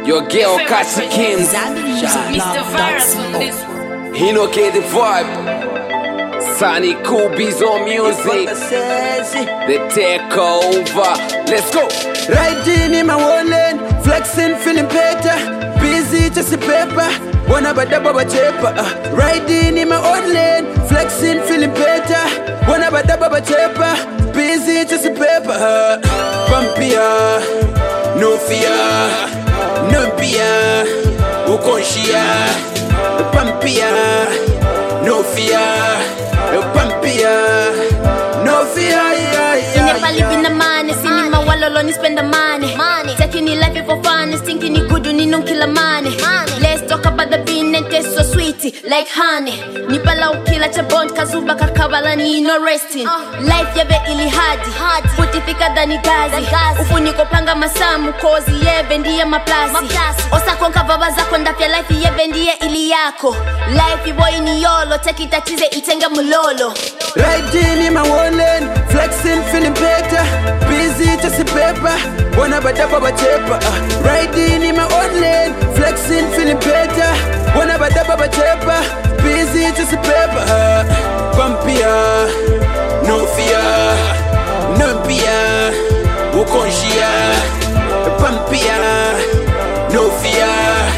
Your girl Kachi Kim, Mr. Virus on this one. he no get the vibe. Sonny Kubi's on music. The takeover. Let's go. Riding in my own lane, flexing, feeling better. Busy, just a paper. Wanna baba chepa. Riding in my own lane, flexing, feeling better. Wanna baba chepa. Busy, just a paper. Pampia, no fear, no fear. Ukonshia, Pampia, no fear, Pampia, no fear. Never living the money, sini mawalolo ni spend the money. Taking your life for fun, thinking you good, you need no kill money. Let's talk about the bean and taste so sweet, like honey. Nipala ukila cha bond, kazuba kakabala ni no resting. Life yebe ili hadi, putifika dani gazi. Ufuniko panga masamu, kozi yebe ndiye maplasi. Osa konka baba zako ndafya life yebe ndiye ili yako. Life iboy ni yolo, take it atize itenga mulolo. Riding in my own lane, flexing, feeling better. Busy, just a paper. Wanna baba chepa. Riding in my own lane, flexing, feeling better. Wanna baba chepa. Busy, just a paper. Pampia, no fear, no fear. Ukonshia, Pampia, no fear,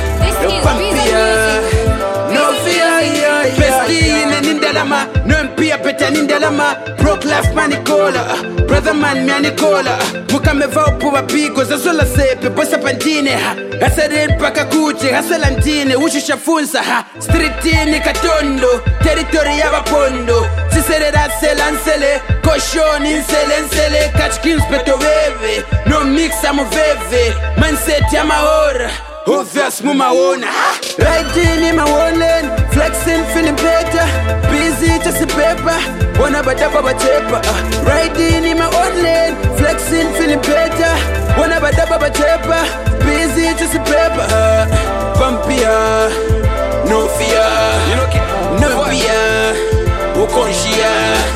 Pampia, no fear. Bestie in Indalama, no fear, better in Indalama. Broke life manicola, brother man manicola. Mukame vau puwa pigo, zazola sepe, bosa pantine ha. Hasaren paka kuche, hasalantine, ushisha funsa ha. Streetini katondo, territory ya wapondo. Sisere rase lansele, koshoni nsele, catch kills peto veve. No mix amoveve, mindset ya mahora. Obvious mumaona. Riding in my own lane, flexing, feeling better. Busy, just a paper. Wanna baba chepa. Riding in my own lane, flexing, feeling better. Wanna baba chepa. Busy, just a paper. Pampia, no fear, no fear. Ukonshia,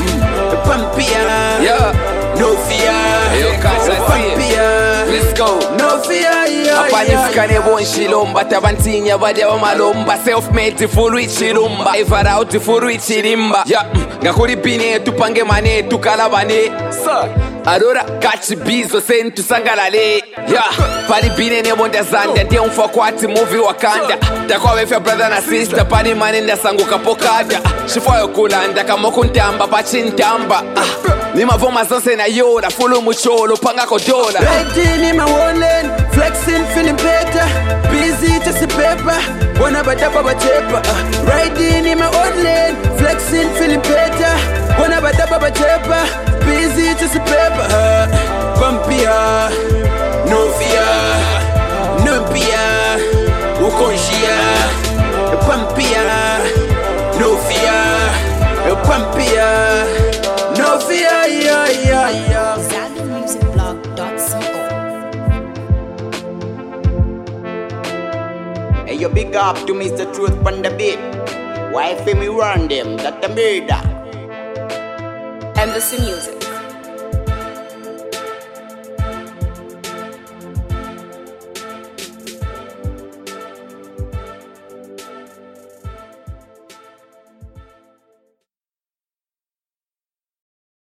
Pampia, no fear. Pampia, let's go. no fear. Apanifukane bonshilomba tabantinya badya bamalomba self-made fulu ichilumba evara out fulu ichilimba ngakuri bine tupange mane tukalabane Arora Kachi bizo sentu sangalale pali bine nebonda zanda ndiye umfa kwati movie Wakanda takwa wefe brother na sister pali mane ndasanguka pokada shifoyo kulanda kama kuntamba pachintamba Nima voma zonse na yola fulu mucholo panga kodola Riding in my own lane, flexing, feeling better. Busy, just a paper. Wanna baba chepa. Riding in my own lane, flexing, feeling better. Wanna baba chepa. Busy, just a paper. Pampia, no fear, no fear. Ukonshia, Pampia, no fear, Pampia, no fear. Hey, you big up to Mr. Truth on the beat. Why for me run them? That the murder. Embassy Music.